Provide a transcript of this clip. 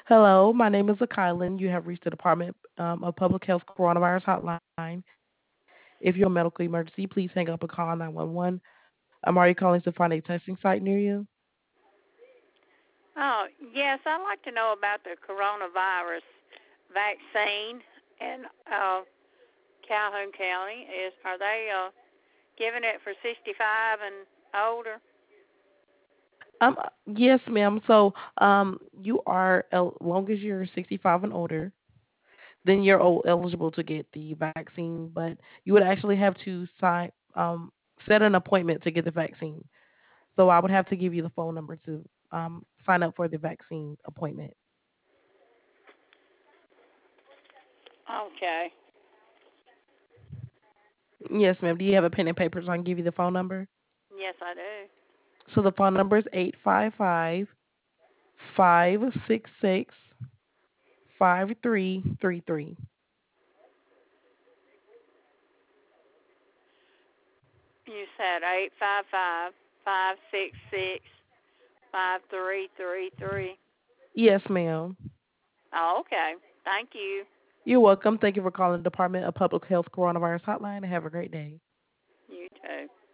Hello, my name is Akylin. You have reached the Department of Public Health Coronavirus Hotline. If you're having a medical emergency, please hang up and call 911. Are you calling to find a testing site near you? Oh, yes, I'd like to know about the coronavirus vaccine in Calhoun County. Are they giving it for 65 and older? Yes, ma'am. So, you are, long as you're 65 and older, then you're eligible to get the vaccine. But you would actually have to set an appointment to get the vaccine. So I would have to give you the phone number to sign up for the vaccine appointment. Okay. Yes, ma'am. Do you have a pen and paper so I can give you the phone number? Yes, I do. So the phone number is 855-566-5333. You said 855-566-5333. Yes, ma'am. Oh, okay. Thank you. You're welcome. Thank you for calling the Department of Public Health Coronavirus Hotline and have a great day. You too.